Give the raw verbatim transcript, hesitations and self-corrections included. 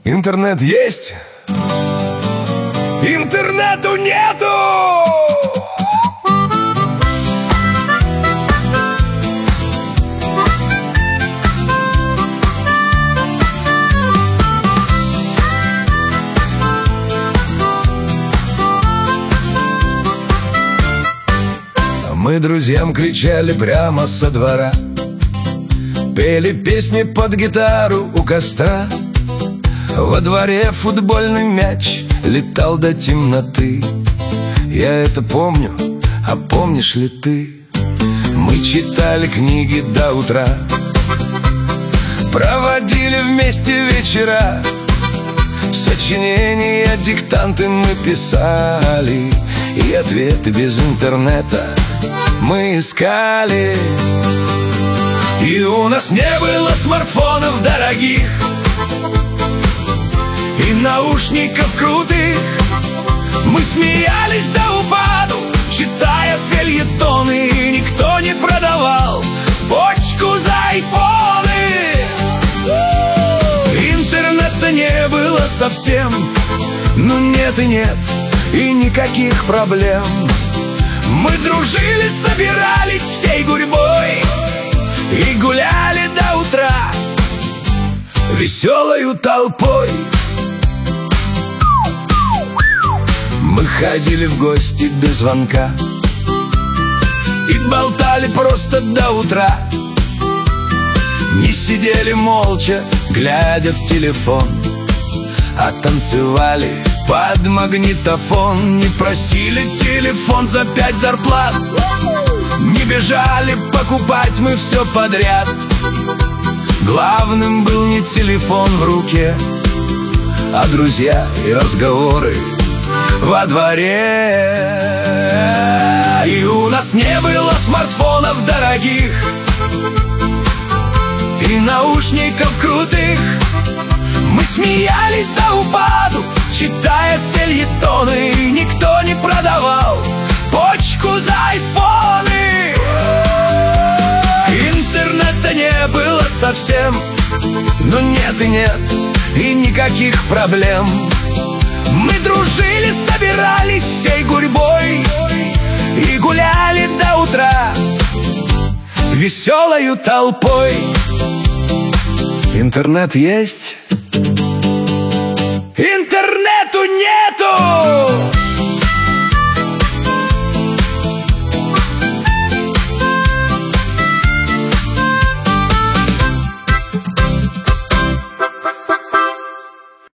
Интернет есть, интернету нету. Мы друзьям кричали прямо со двора, пели песни под гитару у костра. Во дворе футбольный мяч летал до темноты. Я это помню, а помнишь ли ты? Мы читали книги до утра, проводили вместе вечера. Сочинения, диктанты мы писали, и ответы без интернета мы искали. И у нас не было смартфонов дорогих и наушников крутых. Мы смеялись до упаду, читая фельетоны, и никто не продавал почку за айфоны. Интернета не было совсем, ну нет и нет, и никаких проблем. Мы дружили, собирались всей гурьбой и гуляли до утра веселою толпой. Мы ходили в гости без звонка и болтали просто до утра. Не сидели молча, глядя в телефон, а танцевали под магнитофон. Не просили телефон за пять зарплат, не бежали покупать мы все подряд. Главным был не телефон в руке, а друзья и разговоры во дворе. И у нас не было смартфонов дорогих и наушников крутых. Мы смеялись до упаду, читая фельетоны, и никто не продавал почку за айфоны. Интернета не было совсем, но нет и нет, и никаких проблем. Мы дружили, собирались всей гурьбой и гуляли до утра веселою толпой. Интернет есть,